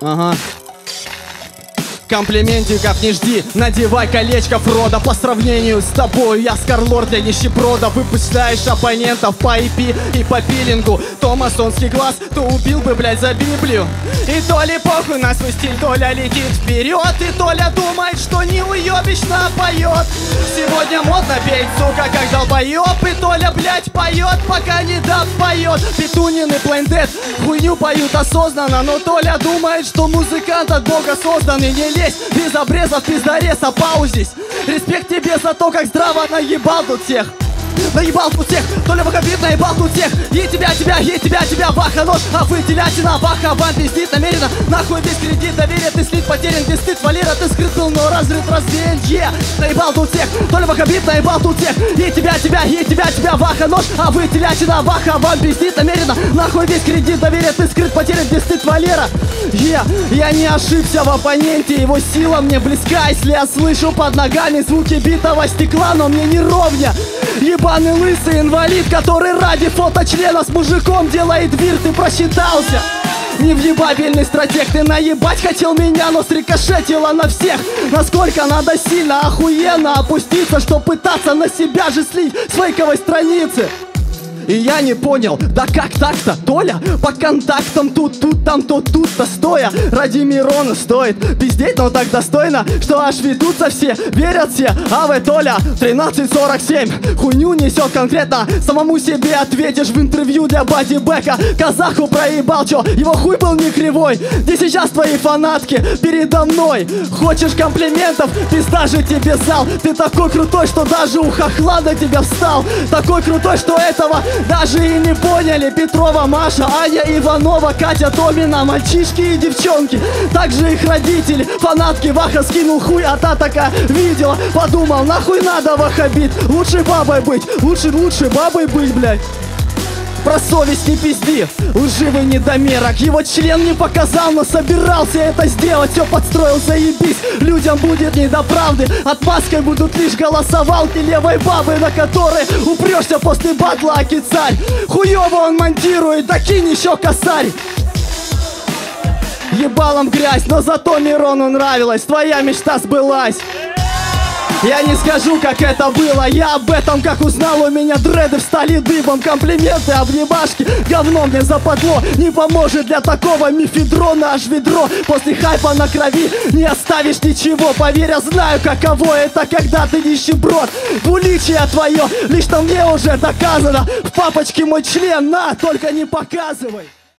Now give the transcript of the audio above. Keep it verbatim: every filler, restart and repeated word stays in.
Ага. Комплиментиков не жди, надевай колечко Фрода. По сравнению с тобой я скарлорд для нищеброда. Выпускаешь оппонентов по и пи и по пилингу. То масонский глаз, то убил бы, блядь, за Библию. И то ли похуй на свой стиль, Толя летит вперед. И Толя думает, что не уебищно поет. Сегодня модно петь, сука, как долбоеб. И Толя, блядь, поет, пока не допоет. Петунин и Плейндед хуйню поют осознанно. Но Толя думает, что музыкант от Бога создан. И не лезь без обрезов, пиздарез, опаузись. Респект тебе за то, как здраво наебал тут всех. Наебал тут всех, Толя Вахабит наебал тут всех. И тебя, тебя, и тебя, тебя, баха нож. А вы телятина, баха, вам пиздит намеренно. Нахуй весь кредит, доверие, ты слит, потерян, без стыд. Валера, ты скрыт был, но разрыт, развеян, е. Наебал тут всех, Толя Вахабит наебал тут всех. И тебя, тебя, и тебя, тебя, баха нож. А вы телятина, баха, вам пиздит намеренно. Нахуй весь кредит, доверие, ты скрыт, потерян, без стыд. Валера, е. Я не ошибся в оппоненте, его сила мне близка. Если я слышу под ногами звуки битого стекла, но мне не ровня. Ебаный лысый инвалид, который ради фоточлена с мужиком делает вир, ты просчитался. Невъебабельный стратег, ты наебать хотел меня, но срикошетило на всех. Насколько надо сильно, охуенно опуститься, чтоб пытаться на себя же слить с фейковой страницы. И я не понял, да как так-то, Толя? По контактам тут, тут, там, то, тут-то стоя. Ради Мирона стоит пиздеть, но так достойно, что аж ведутся все, верят все. А вы, Толя, тринадцать сорок семь, хуйню несет конкретно. Самому себе ответишь в интервью для Бади Бека. Казаху проебал, чё, его хуй был не кривой. Где сейчас твои фанатки передо мной? Хочешь комплиментов? Пизда же тебе зал. Ты такой крутой, что даже у хохла на тебя встал. Такой крутой, что этого даже и не поняли. Петрова, Маша, Аня, Иванова, Катя, Томина, мальчишки и девчонки. Также их родители, фанатки. Ваха скинул хуй, а та такая видела. Подумал, нахуй надо Вахабит. Лучше бабой быть, лучше, лучше бабой быть, блядь. Про совесть не пизди, лживый недомерок. Его член не показал, но собирался это сделать. Все подстроил, заебись, людям будет не до правды. Отмазкой будут лишь голосовалки левой бабы, на которые упрешься после батла, аки царь. Хуёво он монтирует, да кинь еще косарь. Ебалом грязь, но зато Мирону нравилось. Твоя мечта сбылась. Я не скажу, как это было, я об этом как узнал. У меня дреды встали дыбом, комплименты, объебашки. Говно мне западло, не поможет для такого мифедрона аж ведро. После хайпа на крови не оставишь ничего. Поверь, я знаю, каково это, когда ты нищеброд. Двуличие твое, лично мне уже доказано. В папочке мой член, на, только не показывай.